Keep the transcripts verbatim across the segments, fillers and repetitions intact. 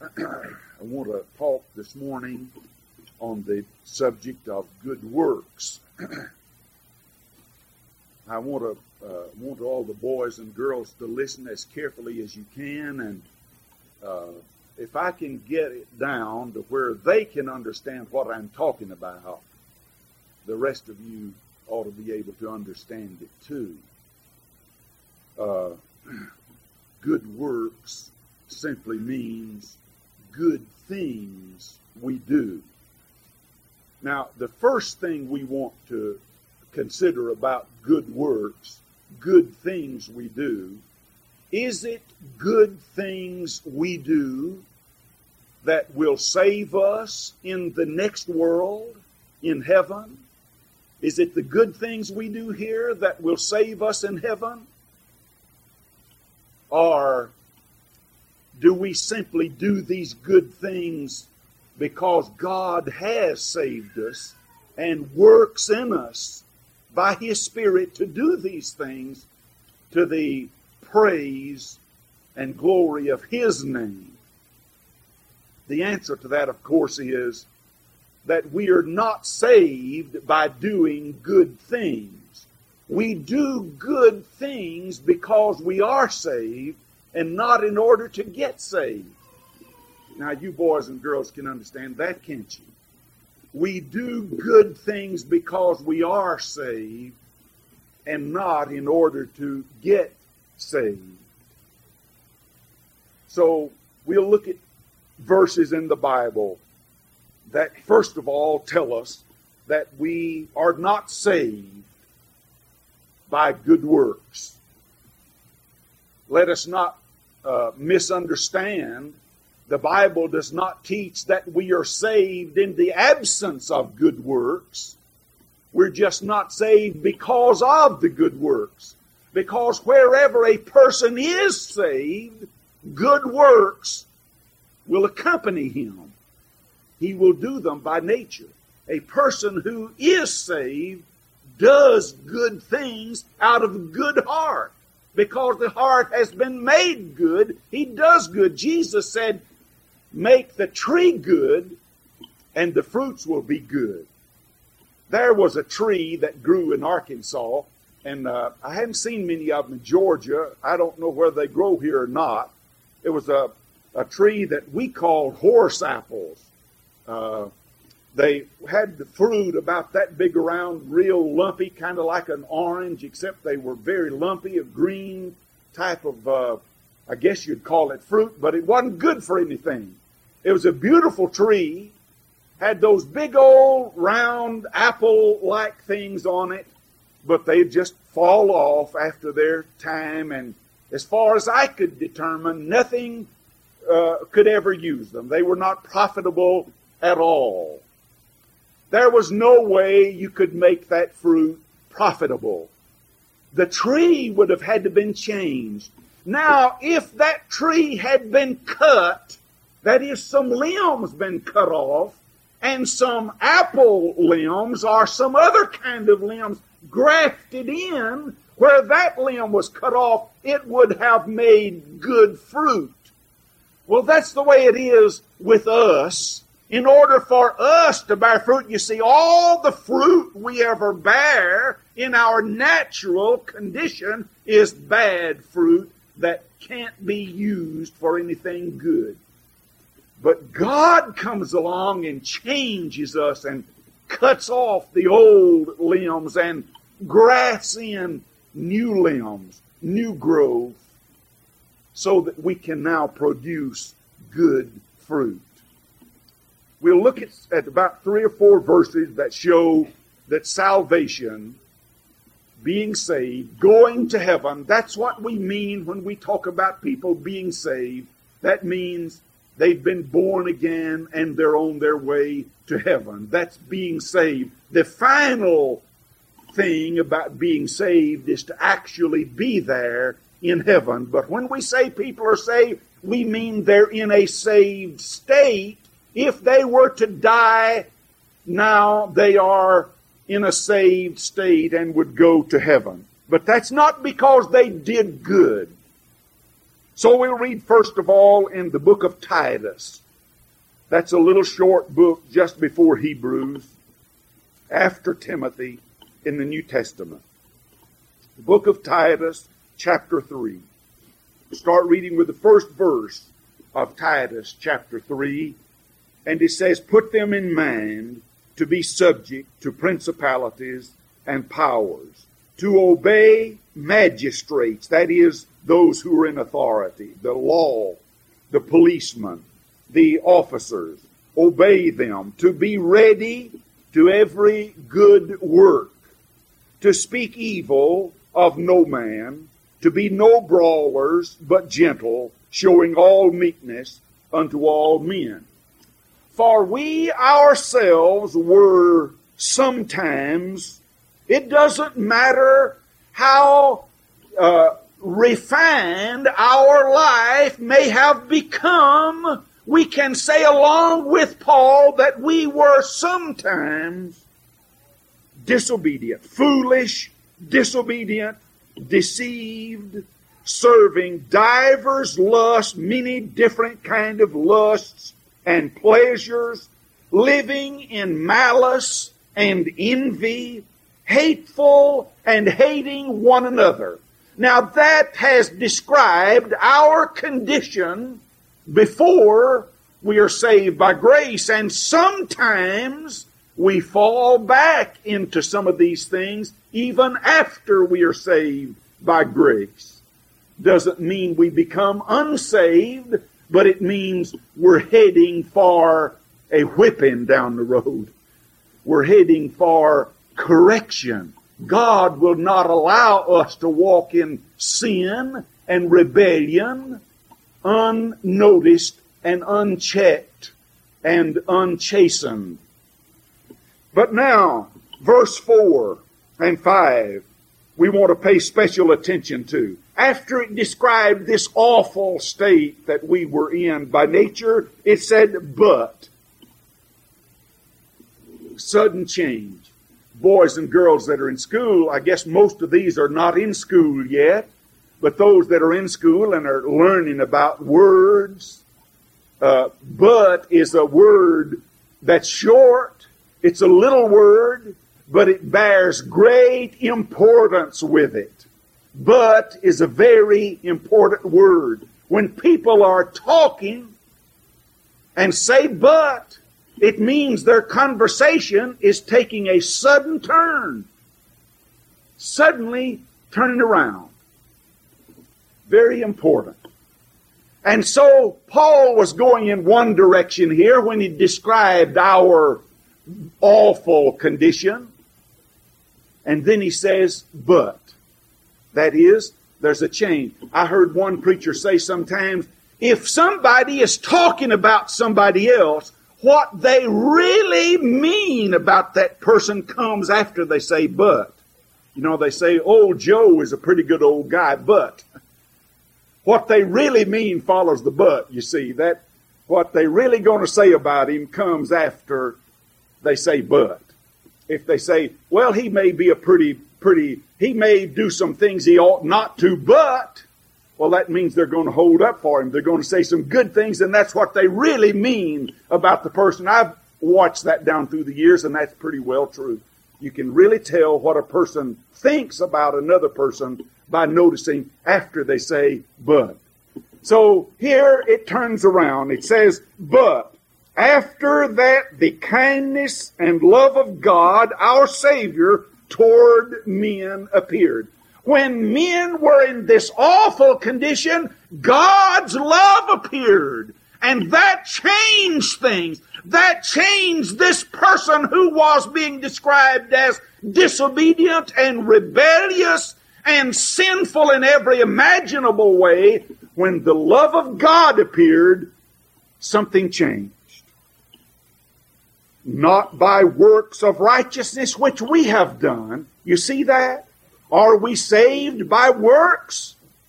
I want to talk this morning on the subject of good works. I want to uh, want all the boys and girls to listen as carefully as you can, and uh, if I can get it down to where they can understand what I'm talking about, the rest of you ought to be able to understand it too. Uh, good works simply means good things we do. Now, the first thing we want to consider about good works, good things we do, is it good things we do that will save us in the next world, in heaven? Is it the good things we do here that will save us in heaven? Or do we simply do these good things because God has saved us and works in us by His Spirit to do these things to the praise and glory of His name? The answer to that, of course, is that we are not saved by doing good things. We do good things because we are saved and not in order to get saved. Now, you boys and girls can understand that, can't you? We do good things because we are saved and not in order to get saved. So, we'll look at verses in the Bible that, first of all, tell us that we are not saved by good works. Let us not uh, misunderstand. The Bible does not teach that we are saved in the absence of good works. We're just not saved because of the good works. Because wherever a person is saved, good works will accompany him. He will do them by nature. A person who is saved does good things out of a good heart. Because the heart has been made good, he does good. Jesus said, make the tree good, and the fruits will be good. There was a tree that grew in Arkansas, and uh, I hadn't seen many of them in Georgia. I don't know whether they grow here or not. It was a, a tree that we called horse apples. Uh, they had the fruit about that big around, real lumpy, kind of like an orange, except they were very lumpy, a green type of, uh, I guess you'd call it fruit, but it wasn't good for anything. It was a beautiful tree, had those big old round apple-like things on it, but they'd just fall off after their time, and as far as I could determine, nothing uh, could ever use them. They were not profitable at all. There was no way you could make that fruit profitable. The tree would have had to been changed. Now, if that tree had been cut, that is, some limbs been cut off, and some apple limbs or some other kind of limbs grafted in where that limb was cut off, it would have made good fruit. Well, that's the way it is with us. In order for us to bear fruit, you see, all the fruit we ever bear in our natural condition is bad fruit that can't be used for anything good. But God comes along and changes us and cuts off the old limbs and grafts in new limbs, new growth, so that we can now produce good fruit. We'll look at, at about three or four verses that show that salvation, being saved, going to heaven, that's what we mean when we talk about people being saved. That means they've been born again and they're on their way to heaven. That's being saved. The final thing about being saved is to actually be there in heaven. But when we say people are saved, we mean they're in a saved state. If they were to die now, they are in a saved state and would go to heaven. But that's not because they did good. So we'll read first of all in the book of Titus. That's a little short book just before Hebrews, after Timothy in the New Testament. The book of Titus, chapter three. Start reading with the first verse of Titus, chapter three. And it says, "Put them in mind to be subject to principalities and powers, to obey magistrates," that is, those who are in authority, the law, the policemen, the officers. Obey them, to be ready to every good work, to speak evil of no man, to be no brawlers, but gentle, showing all meekness unto all men. For we ourselves were sometimes, it doesn't matter how uh, refined our life may have become, we can say along with Paul that we were sometimes disobedient, foolish, disobedient, deceived, serving divers lusts, many different kind of lusts and pleasures, living in malice and envy, hateful and hating one another. Now that has described our condition before we are saved by grace, and sometimes we fall back into some of these things even after we are saved by grace. Doesn't mean we become unsaved, but it means we're heading for a whipping down the road. We're heading for correction. God will not allow us to walk in sin and rebellion unnoticed and unchecked and unchastened. But now, verse four and five, we want to pay special attention to. After it described this awful state that we were in by nature, it said, but. Sudden change. Boys and girls that are in school, I guess most of these are not in school yet, but those that are in school and are learning about words, uh, but is a word that's short. It's a little word, but it bears great importance with it. But is a very important word. When people are talking and say but, it means their conversation is taking a sudden turn. Suddenly turning around. Very important. And so Paul was going in one direction here when he described our awful condition. And then he says, but. That is, there's a change. I heard one preacher say sometimes, if somebody is talking about somebody else, what they really mean about that person comes after they say but. You know, they say, old Joe is a pretty good old guy, but. What they really mean follows the but, you see. That what they really going to say about him comes after they say but. If they say, well, he may be a pretty, pretty, he may do some things he ought not to, but, well, that means they're going to hold up for him. They're going to say some good things, and that's what they really mean about the person. I've watched that down through the years, and that's pretty well true. You can really tell what a person thinks about another person by noticing after they say, but. So here it turns around. It says, but. After that, the kindness and love of God, our Savior, toward men appeared. When men were in this awful condition, God's love appeared. And that changed things. That changed this person who was being described as disobedient and rebellious and sinful in every imaginable way. When the love of God appeared, something changed. Not by works of righteousness which we have done. You see that? Are we saved by works?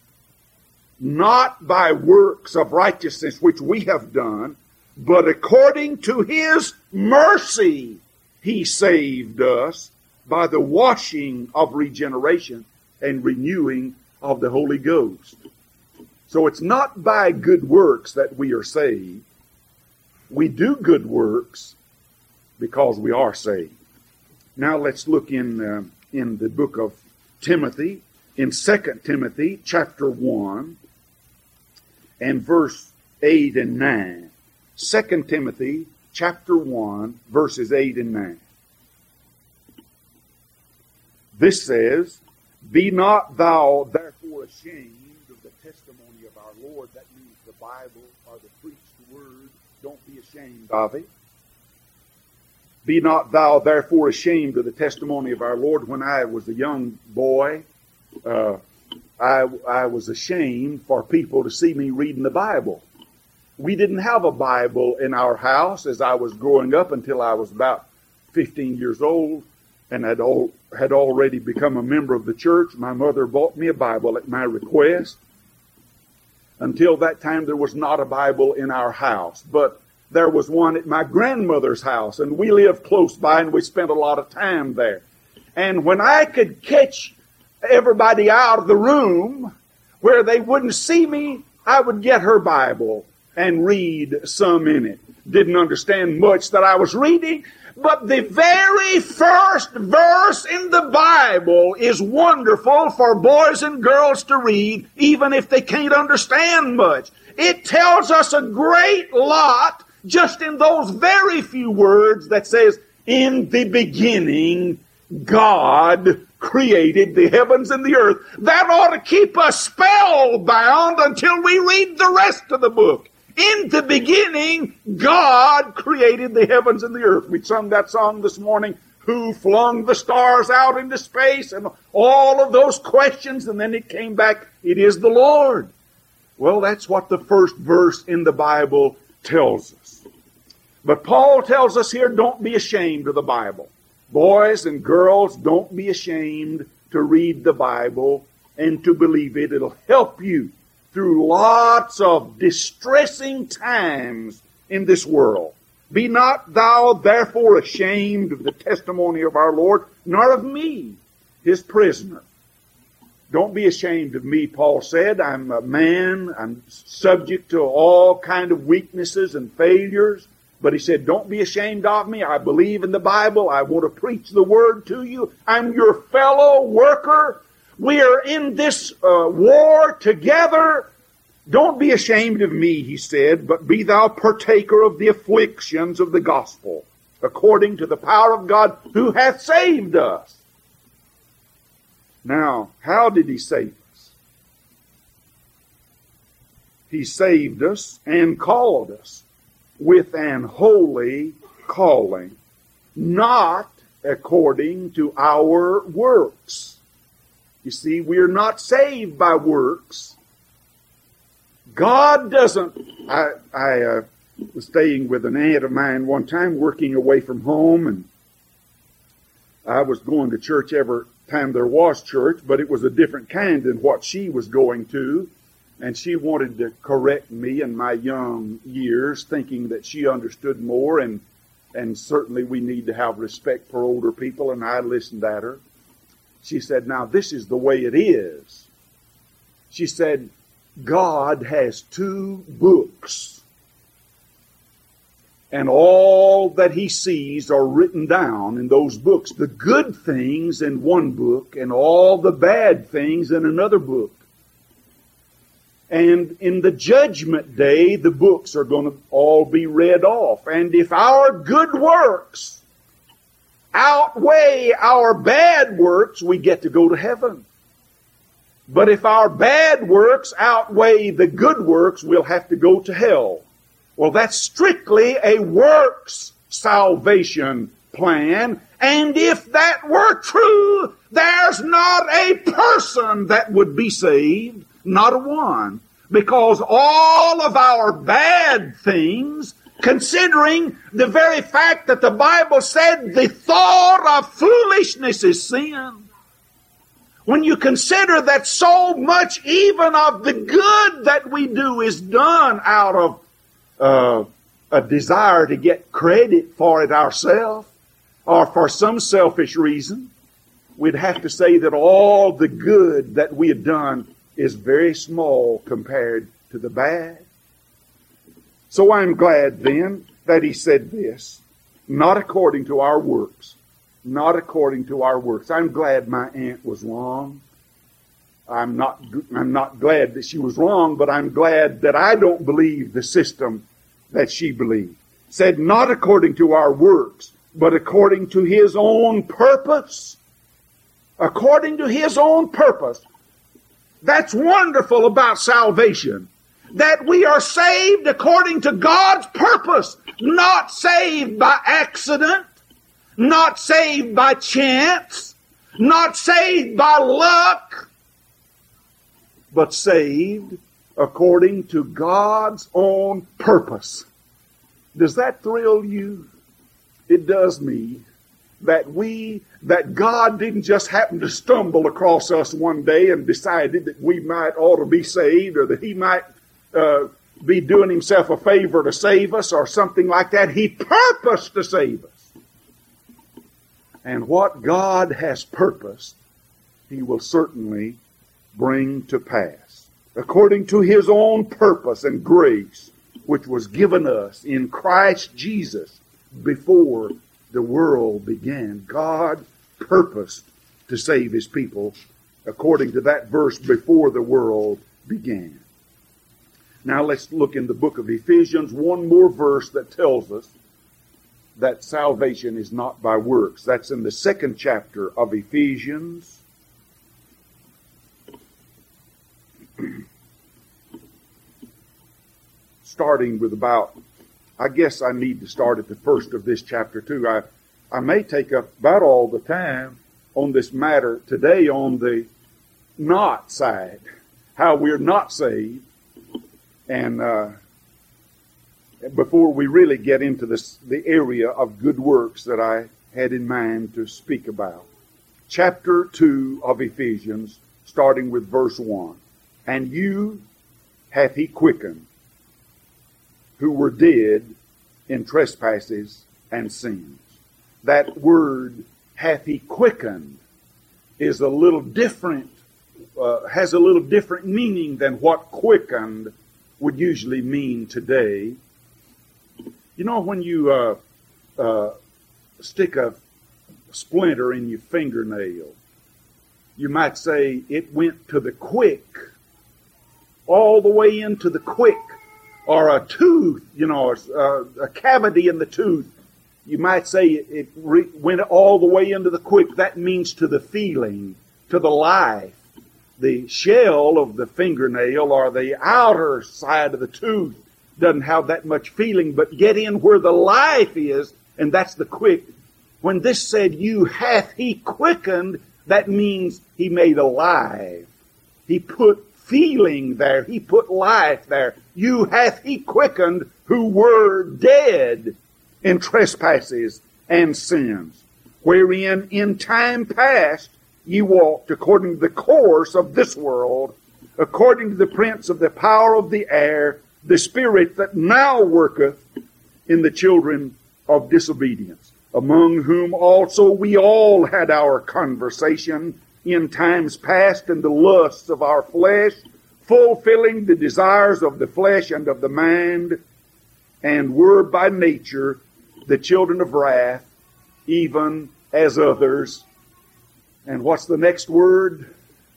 Not by works of righteousness which we have done, but according to His mercy He saved us by the washing of regeneration and renewing of the Holy Ghost. So it's not by good works that we are saved. We do good works because we are saved. Now let's look in uh, in the book of Timothy, in Second Timothy chapter one and verse eight and nine. Second Timothy chapter one, verses eight and nine. This says, "Be not thou therefore ashamed of the testimony of our Lord." That means the Bible or the preached word. Don't be ashamed of it. "Be not thou therefore ashamed of the testimony of our Lord." When I was a young boy, uh, I, I was ashamed for people to see me reading the Bible. We didn't have a Bible in our house as I was growing up until I was about fifteen years old and had, all, had already become a member of the church. My mother bought me a Bible at my request. Until that time, there was not a Bible in our house, but there was one at my grandmother's house, and we lived close by, and we spent a lot of time there. And when I could catch everybody out of the room where they wouldn't see me, I would get her Bible and read some in it. Didn't understand much that I was reading, but the very first verse in the Bible is wonderful for boys and girls to read, even if they can't understand much. It tells us a great lot just in those very few words that says, "In the beginning, God created the heavens and the earth." That ought to keep us spellbound until we read the rest of the book. In the beginning, God created the heavens and the earth. We sung that song this morning, "Who flung the stars out into space?" and all of those questions, and then it came back, "It is the Lord." Well, that's what the first verse in the Bible tells us. But Paul tells us here, don't be ashamed of the Bible. Boys and girls, don't be ashamed to read the Bible and to believe it. It'll help you through lots of distressing times in this world. "Be not thou therefore ashamed of the testimony of our Lord, nor of me, his prisoner." Don't be ashamed of me, Paul said. I'm a man. I'm subject to all kind of weaknesses and failures. But he said, don't be ashamed of me. I believe in the Bible. I want to preach the Word to you. I'm your fellow worker. We are in this uh, war together. Don't be ashamed of me, he said, but be thou partaker of the afflictions of the gospel, according to the power of God who hath saved us. Now, how did he save us? He saved us and called us with an holy calling, not according to our works. You see, we're not saved by works. God doesn't... I, I uh, was staying with an aunt of mine one time, working away from home, and I was going to church every time there was church, but it was a different kind than what she was going to. And she wanted to correct me in my young years, thinking that she understood more, and and certainly we need to have respect for older people, and I listened at her. She said, now this is the way it is. She said, God has two books, and all that he sees are written down in those books. The good things in one book, and all the bad things in another book. And in the judgment day, the books are going to all be read off. And if our good works outweigh our bad works, we get to go to heaven. But if our bad works outweigh the good works, we'll have to go to hell. Well, that's strictly a works salvation plan. And if that were true, there's not a person that would be saved. Not a one. Because all of our bad things, considering the very fact that the Bible said the thought of foolishness is sin. When you consider that so much even of the good that we do is done out of uh, a desire to get credit for it ourselves, or for some selfish reason, we'd have to say that all the good that we have done is very small compared to the bad. So I'm glad then that he said this, not according to our works, not according to our works. I'm glad my aunt was wrong. I'm not, I'm not glad that she was wrong, but I'm glad that I don't believe the system that she believed. Said not according to our works, but according to his own purpose. According to his own purpose. That's wonderful about salvation. That we are saved according to God's purpose. Not saved by accident. Not saved by chance. Not saved by luck. But saved according to God's own purpose. Does that thrill you? It does me. That we, that God didn't just happen to stumble across us one day and decided that we might ought to be saved, or that he might uh, be doing himself a favor to save us or something like that. He purposed to save us. And what God has purposed, he will certainly bring to pass. According to his own purpose and grace, which was given us in Christ Jesus before the world began. God purposed to save his people according to that verse, before the world began. Now let's look in the book of Ephesians, one more verse that tells us that salvation is not by works. That's in the second chapter of Ephesians. Starting with about, I guess I need to start at the first of this chapter too. I, I may take up about all the time on this matter today on the not side, how we're not saved. And uh, before we really get into this, the area of good works that I had in mind to speak about. Chapter two of Ephesians, starting with verse one. And you hath he quickened, who were dead in trespasses and sins. That word, hath he quickened, is a little different, uh, has a little different meaning than what quickened would usually mean today. You know, when you uh, uh, stick a splinter in your fingernail, you might say it went to the quick, all the way into the quick. Or a tooth, you know, a, a cavity in the tooth. You might say it, it re, went all the way into the quick. That means to the feeling, to the life. The shell of the fingernail or the outer side of the tooth doesn't have that much feeling, but get in where the life is, and that's the quick. When this said, you hath he quickened, that means he made alive. He put feeling there. He put life there. You hath he quickened who were dead in trespasses and sins, wherein in time past ye walked according to the course of this world, according to the prince of the power of the air, the spirit that now worketh in the children of disobedience, among whom also we all had our conversation in times past in the lusts of our flesh, fulfilling the desires of the flesh and of the mind, and were by nature the children of wrath, even as others. And what's the next word?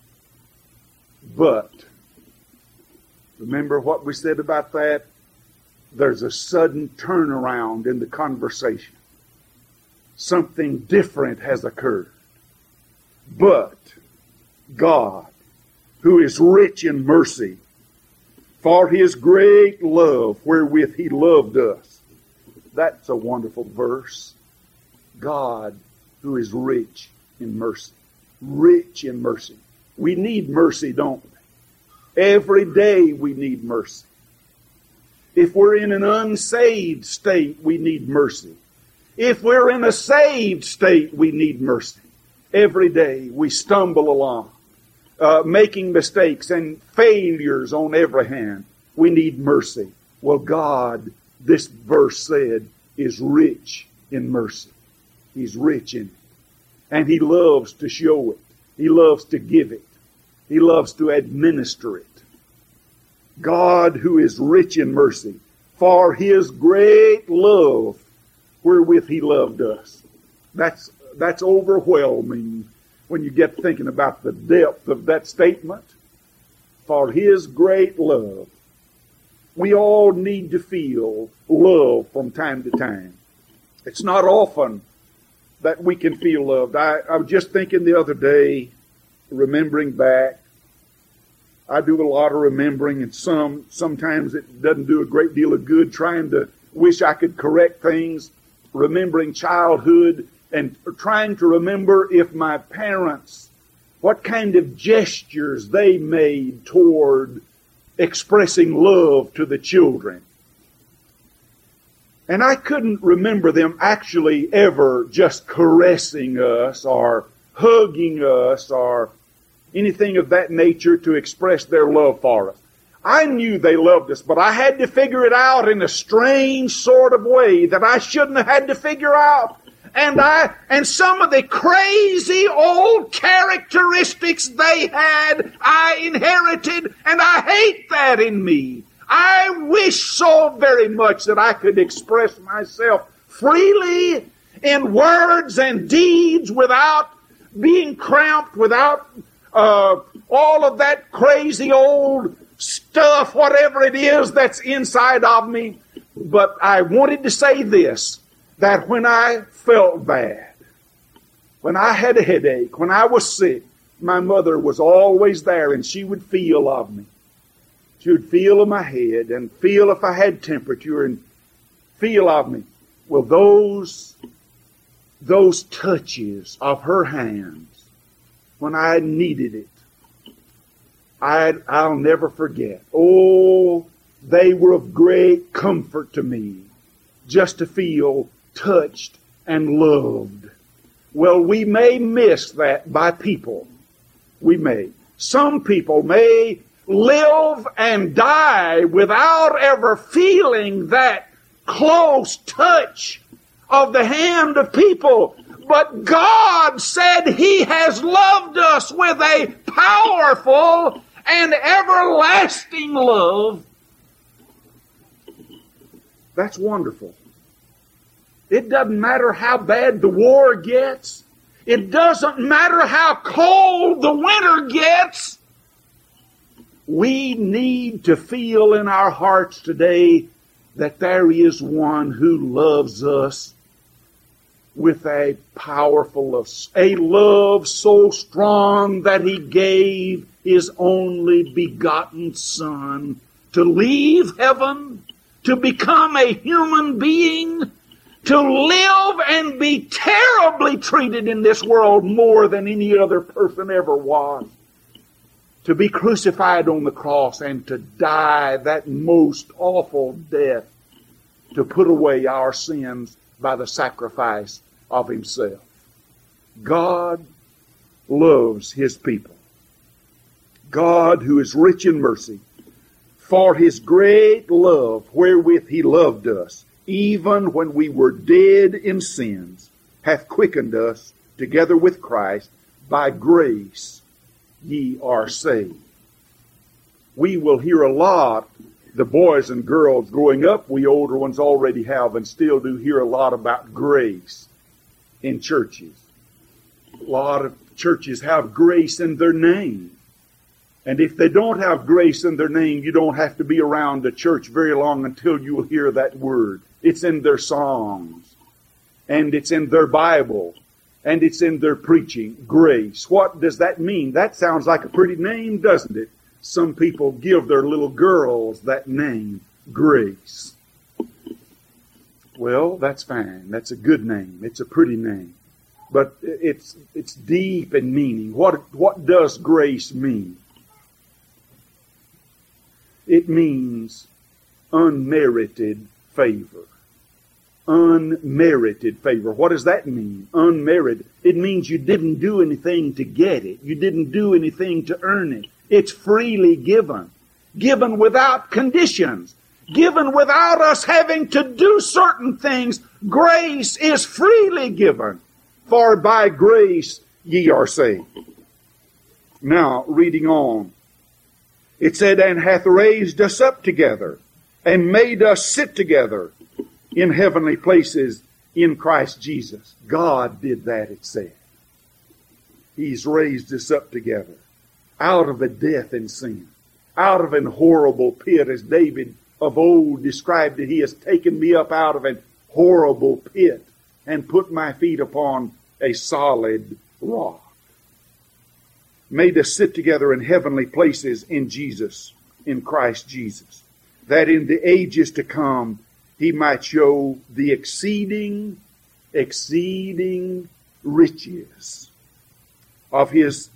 But. Remember what we said about that? There's a sudden turnaround in the conversation. Something different has occurred. But God, who is rich in mercy, for his great love wherewith he loved us. That's a wonderful verse. God, who is rich in mercy. Rich in mercy. We need mercy, don't we? Every day we need mercy. If we're in an unsaved state, we need mercy. If we're in a saved state, we need mercy. Every day we stumble along, uh, making mistakes and failures on every hand. We need mercy. Well, God, this verse said, is rich in mercy. He's rich in it. And he loves to show it. He loves to give it. He loves to administer it. God, who is rich in mercy, for His great love wherewith He loved us. That's, that's overwhelming when you get thinking about the depth of that statement. For His great love. We all need to feel love from time to time. It's not often that we can feel loved. I, I was just thinking the other day, remembering back. I do a lot of remembering, and some sometimes it doesn't do a great deal of good, trying to wish I could correct things, remembering childhood, and trying to remember if my parents, what kind of gestures they made toward expressing love to the children. And I couldn't remember them actually ever just caressing us or hugging us or anything of that nature to express their love for us. I knew they loved us, but I had to figure it out in a strange sort of way that I shouldn't have had to figure out. And I, and some of the crazy old characteristics they had, I inherited, and I hate that in me. I wish so very much that I could express myself freely in words and deeds without being cramped, without uh, all of that crazy old stuff, whatever it is that's inside of me. But I wanted to say this, that when I felt bad, when I had a headache, when I was sick, my mother was always there, and she would feel of me. She would feel of my head and feel if I had temperature and feel of me. Well, those, those touches of her hands, when I needed it, I, I'll never forget. Oh, they were of great comfort to me, just to feel touched and loved. Well, we may miss that by people. We may. Some people may live and die without ever feeling that close touch of the hand of people. But God said He has loved us with a powerful and everlasting love. That's wonderful. It doesn't matter how bad the war gets. It doesn't matter how cold the winter gets. We need to feel in our hearts today that there is one who loves us with a powerful love, a love so strong that He gave His only begotten Son to leave heaven, to become a human being, to live and be terribly treated in this world more than any other person ever was. To be crucified on the cross and to die that most awful death to put away our sins by the sacrifice of Himself. God loves His people. God, who is rich in mercy, for His great love wherewith He loved us, even when we were dead in sins, hath quickened us together with Christ. By grace ye are saved. We will hear a lot, the boys and girls growing up, we older ones already have and still do hear a lot about grace in churches. A lot of churches have grace in their name. And if they don't have grace in their name, you don't have to be around a church very long until you will hear that word. It's in their songs, and it's in their Bible, and it's in their preaching. Grace. What does that mean? That sounds like a pretty name, doesn't it? Some people give their little girls that name, Grace. Well, that's fine. That's a good name. It's a pretty name. But it's it's deep in meaning. What, what does grace mean? It means unmerited favor. Unmerited favor. What does that mean? Unmerited. It means you didn't do anything to get it. You didn't do anything to earn it. It's freely given. Given without conditions. Given without us having to do certain things. Grace is freely given. For by grace ye are saved. Now, reading on. It said, and hath raised us up together, and made us sit together in heavenly places in Christ Jesus. God did that, it said. He's raised us up together out of a death and sin, out of an horrible pit, as David of old described it. He has taken me up out of an horrible pit and put my feet upon a solid rock. Made us sit together in heavenly places in Jesus, in Christ Jesus, that in the ages to come he might show the exceeding, exceeding riches of his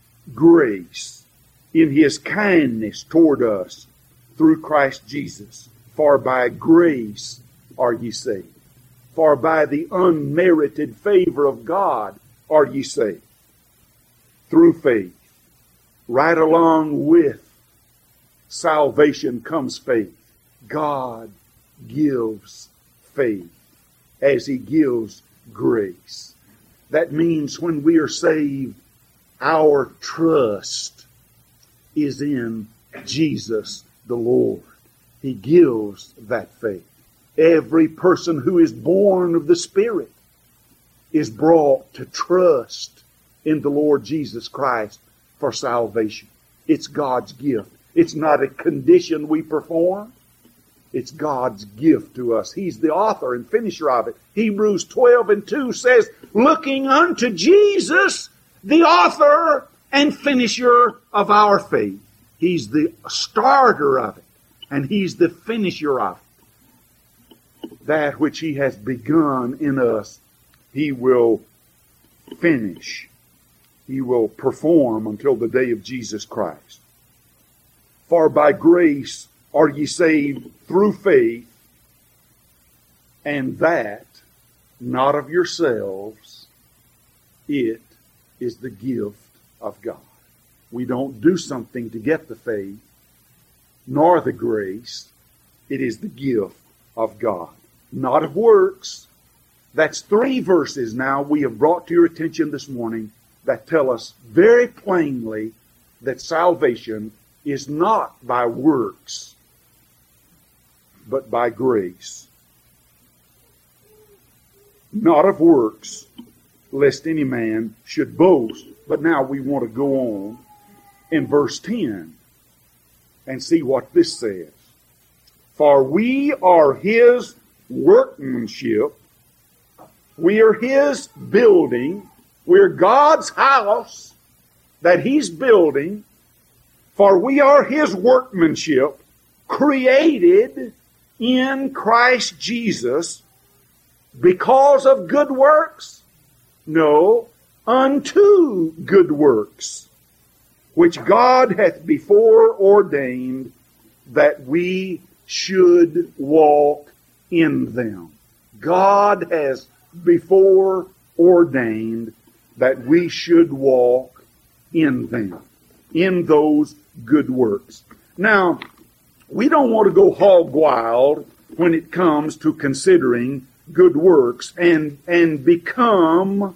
grace in his kindness toward us through Christ Jesus. For by grace are ye saved. For by the unmerited favor of God are ye saved. Through faith. Right along with salvation comes faith. God gives faith as he gives grace. That means when we are saved, our trust is in Jesus the Lord. He gives that faith. Every person who is born of the Spirit is brought to trust in the Lord Jesus Christ for salvation. It's God's gift. It's not a condition we perform. It's God's gift to us. He's the author and finisher of it. Hebrews twelve and two says, looking unto Jesus, the author and finisher of our faith. He's the starter of it, and he's the finisher of it. That which he has begun in us, he will finish. He will perform until the day of Jesus Christ. For by grace are ye saved through faith, and that not of yourselves, it is the gift of God. We don't do something to get the faith, nor the grace. It is the gift of God. Not of works. That's three verses now we have brought to your attention this morning that tell us very plainly that salvation is not by works, but by grace. Not of works, lest any man should boast. But now we want to go on in verse ten and see what this says. For we are his workmanship. We are his building. We're God's house that he's building. For we are his workmanship, created in Christ Jesus because of good works? No, unto good works, which God hath before ordained that we should walk in them. God has before ordained that we should walk in them, in those good works. Now, we don't want to go hog wild when it comes to considering good works and, and become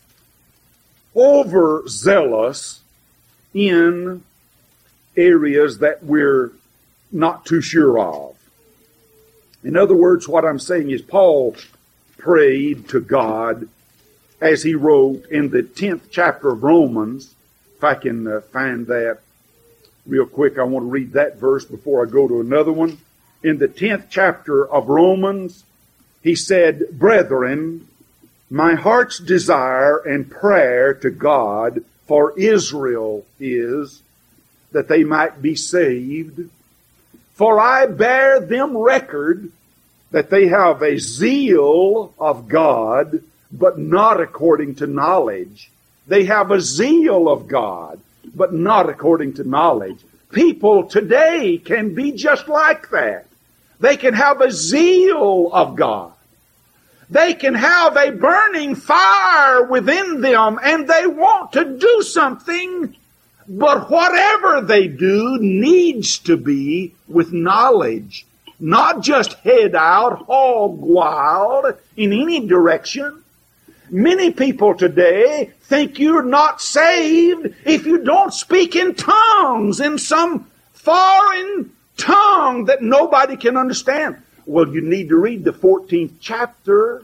overzealous in areas that we're not too sure of. In other words, what I'm saying is Paul prayed to God as he wrote in the tenth chapter of Romans. If I can uh, find that real quick, I want to read that verse before I go to another one. In the tenth chapter of Romans, he said, Brethren, my heart's desire and prayer to God for Israel is that they might be saved. For I bear them record that they have a zeal of God, but not according to knowledge. They have a zeal of God, but not according to knowledge. People today can be just like that. They can have a zeal of God. They can have a burning fire within them, and they want to do something, but whatever they do needs to be with knowledge, not just head out hog wild in any direction. Many people today think you're not saved if you don't speak in tongues, in some foreign tongue that nobody can understand. Well, you need to read the fourteenth chapter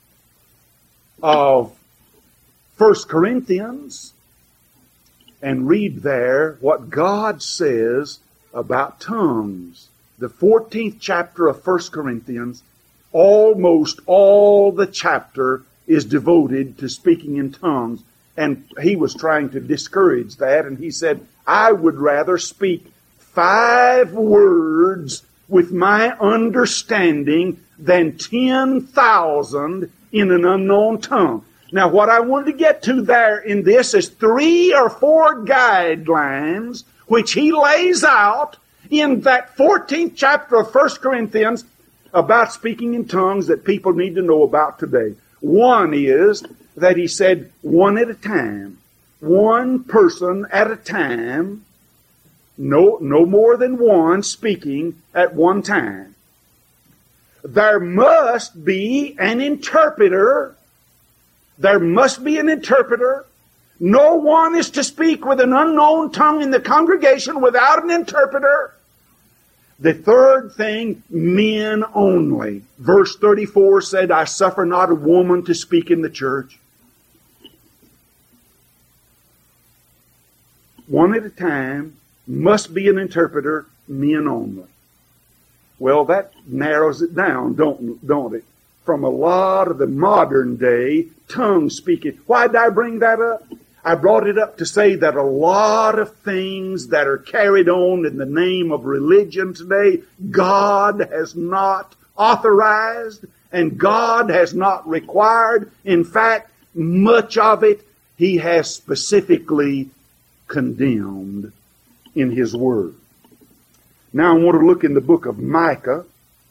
of First Corinthians and read there what God says about tongues. The fourteenth chapter of First Corinthians, almost all the chapter is devoted to speaking in tongues. And he was trying to discourage that, and he said, I would rather speak five words with my understanding than ten thousand in an unknown tongue. Now, what I wanted to get to there in this is three or four guidelines which he lays out in that fourteenth chapter of First Corinthians about speaking in tongues that people need to know about today. One is that he said one at a time. One person at a time. No, no more than one speaking at one time. There must be an interpreter. There must be an interpreter. No one is to speak with an unknown tongue in the congregation without an interpreter. The third thing, men only. Verse thirty-four said, I suffer not a woman to speak in the church. One at a time, must be an interpreter, men only. Well, that narrows it down, don't, don't it? From a lot of the modern day tongue speaking. Why did I bring that up? I brought it up to say that a lot of things that are carried on in the name of religion today, God has not authorized and God has not required. In fact, much of it He has specifically condemned in His Word. Now I want to look in the book of Micah.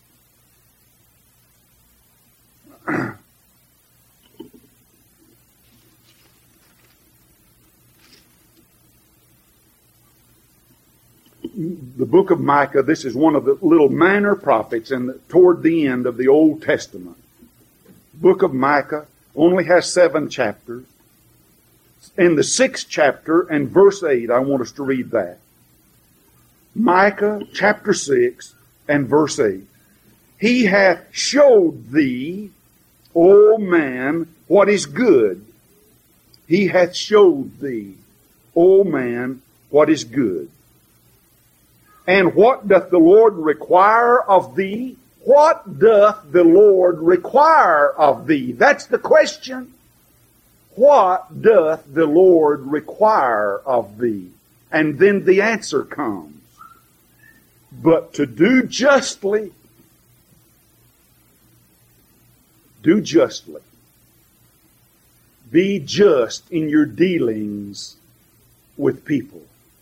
The book of Micah, this is one of the little minor prophets in the, toward the end of the Old Testament. The book of Micah only has seven chapters. In the sixth chapter and verse eight, I want us to read that. Micah chapter six and verse eight. He hath showed thee, O man, what is good. He hath showed thee, O man, what is good. And what doth the Lord require of thee? What doth the Lord require of thee? That's the question. What doth the Lord require of thee? And then the answer comes. But to do justly, do justly. Be just in your dealings with people.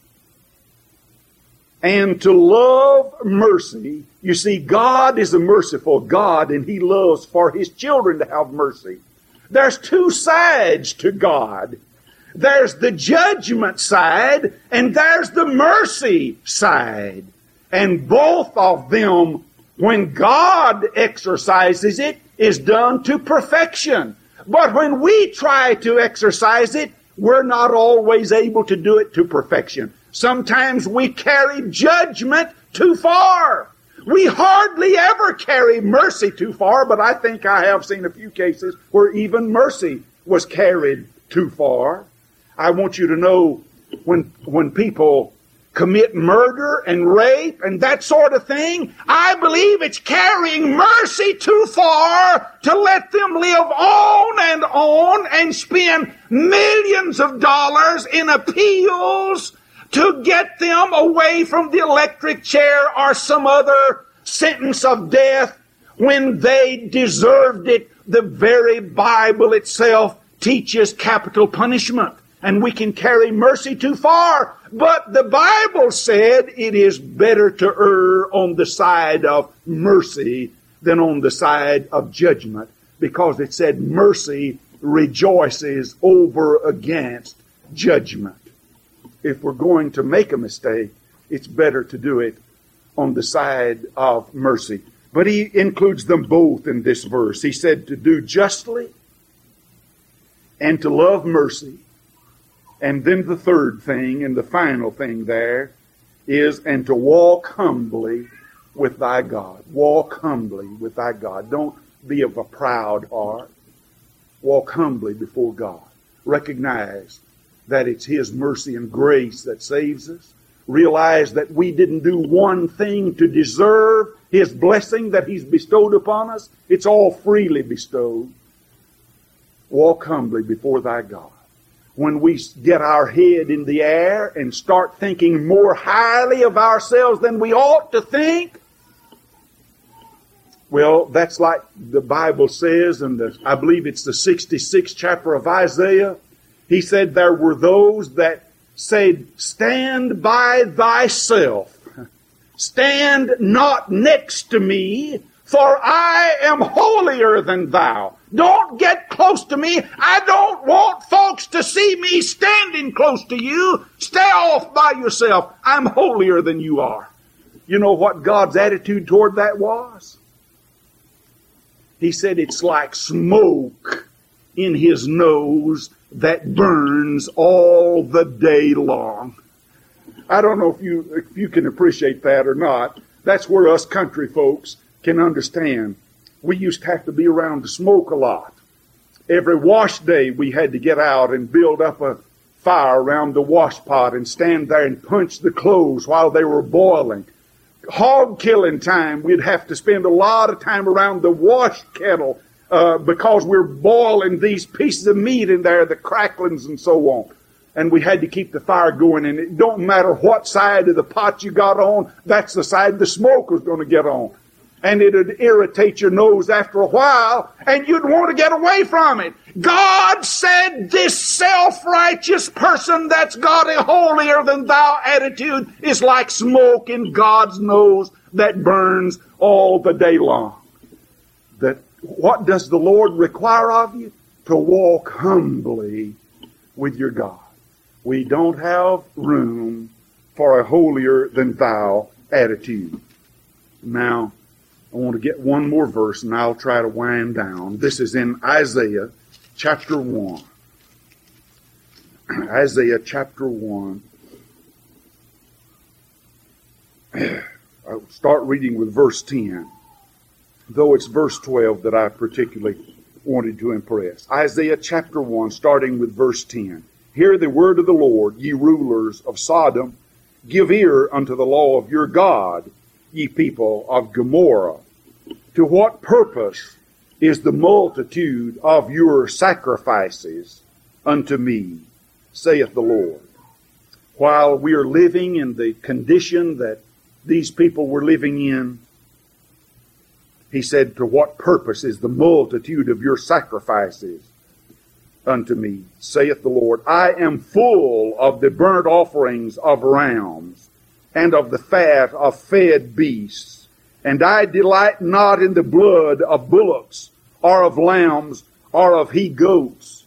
And to love mercy. You see, God is a merciful God, and He loves for His children to have mercy. There's two sides to God. There's the judgment side, and there's the mercy side. And both of them, when God exercises it, is done to perfection. But when we try to exercise it, we're not always able to do it to perfection. Sometimes we carry judgment too far. We hardly ever carry mercy too far, but I think I have seen a few cases where even mercy was carried too far. I want you to know when, when people commit murder and rape and that sort of thing, I believe it's carrying mercy too far to let them live on and on and spend millions of dollars in appeals to get them away from the electric chair or some other sentence of death when they deserved it. The very Bible itself teaches capital punishment. And we can carry mercy too far. But the Bible said it is better to err on the side of mercy than on the side of judgment. Because it said mercy rejoices over against judgment. If we're going to make a mistake, it's better to do it on the side of mercy. But he includes them both in this verse. He said to do justly and to love mercy. And then the third thing, and the final thing there, is and to walk humbly with thy God. Walk humbly with thy God. Don't be of a proud heart. Walk humbly before God. Recognize that it's His mercy and grace that saves us. Realize that we didn't do one thing to deserve His blessing that He's bestowed upon us. It's all freely bestowed. Walk humbly before thy God. When we get our head in the air and start thinking more highly of ourselves than we ought to think, well, that's like the Bible says, and I believe it's the sixty-sixth chapter of Isaiah. He said there were those that said, stand by thyself. Stand not next to me, for I am holier than thou. Don't get close to me. I don't want folks to see me standing close to you. Stay off by yourself. I'm holier than you are. You know what God's attitude toward that was? He said it's like smoke in His nose that burns all the day long. I don't know if you if you can appreciate that or not. That's where us country folks can understand. We used to have to be around the smoke a lot. Every wash day we had to get out and build up a fire around the wash pot and stand there and punch the clothes while they were boiling. Hog killing time, we'd have to spend a lot of time around the wash kettle uh, because we're boiling these pieces of meat in there, the cracklings and so on. And we had to keep the fire going, and it don't matter what side of the pot you got on, that's the side the smoke was going to get on. And it would irritate your nose after a while, and you'd want to get away from it. God said this self-righteous person that's got a holier than thou attitude is like smoke in God's nose that burns all the day long. That what does the Lord require of you? To walk humbly with your God. We don't have room for a holier than thou attitude. Now, I want to get one more verse and I'll try to wind down. This is in Isaiah chapter one. Isaiah chapter one. I'll start reading with verse ten. Though it's verse twelve that I particularly wanted to impress. Isaiah chapter one, starting with verse ten. Hear the word of the Lord, ye rulers of Sodom. Give ear unto the law of your God, ye people of Gomorrah. To what purpose is the multitude of your sacrifices unto me, saith the Lord? While we are living in the condition that these people were living in, he said, to what purpose is the multitude of your sacrifices unto me, saith the Lord? I am full of the burnt offerings of rams, and of the fat of fed beasts. And I delight not in the blood of bullocks, or of lambs, or of he-goats.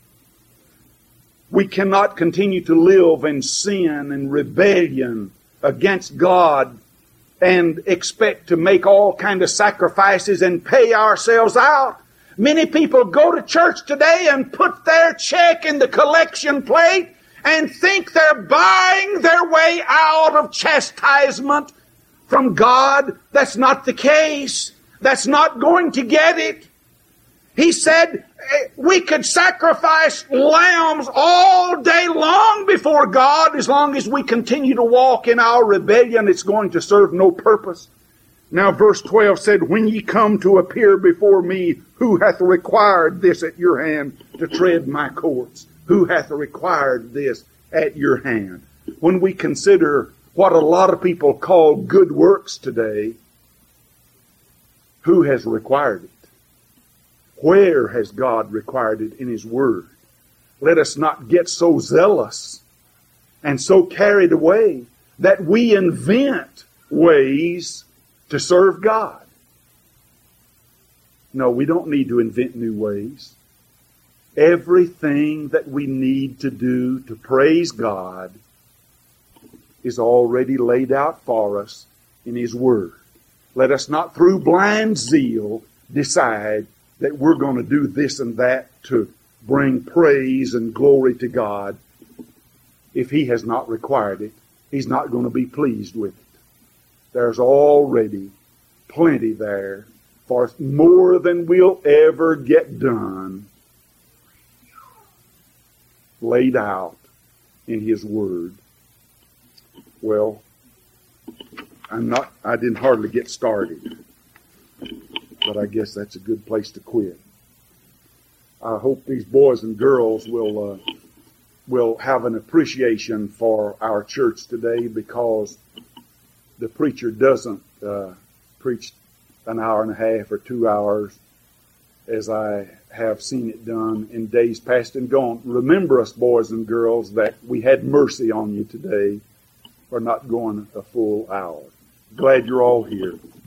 We cannot continue to live in sin and rebellion against God and expect to make all kinds of sacrifices and pay ourselves out. Many people go to church today and put their check in the collection plate and think they're buying their way out of chastisement from God. That's not the case. That's not going to get it. He said we could sacrifice lambs all day long before God. As long as we continue to walk in our rebellion, it's going to serve no purpose. Now verse twelve said, when ye come to appear before me, who hath required this at your hand to tread my courts? Who hath required this at your hand? When we consider what a lot of people call good works today, who has required it? Where has God required it in His Word? Let us not get so zealous and so carried away that we invent ways to serve God. No, we don't need to invent new ways. Everything that we need to do to praise God is already laid out for us in His Word. Let us not through blind zeal decide that we're going to do this and that to bring praise and glory to God, if He has not required it, He's not going to be pleased with it. There's already plenty there for more than we'll ever get done, laid out in His Word. Well, I'm not, I didn't hardly get started, but I guess that's a good place to quit. I hope these boys and girls will uh, will have an appreciation for our church today, because the preacher doesn't uh, preach an hour and a half or two hours as I have seen it done in days past and gone. Remember us, boys and girls, that we had mercy on you today for not going a full hour. Glad you're all here.